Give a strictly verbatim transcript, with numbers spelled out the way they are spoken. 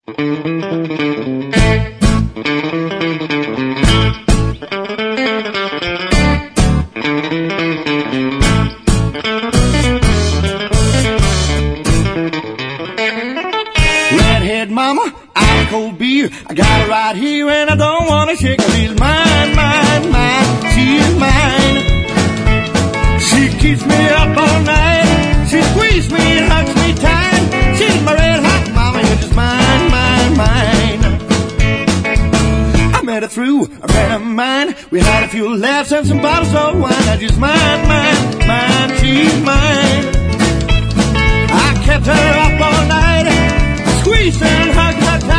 Redhead mama, ice cold beer, I got her right here and I don't wanna shake her. She's mine, mine, mine, she is mine. She keeps me up all night, she squeezes me and hugs me tight. She's my red hot mama, you're just mine, mine, mine. I met her through a friend of mine, we had a few laughs and some bottles of wine. Now she's mine, mine, mine, she's mine. I kept her up all night, squeezed and hugged her tight.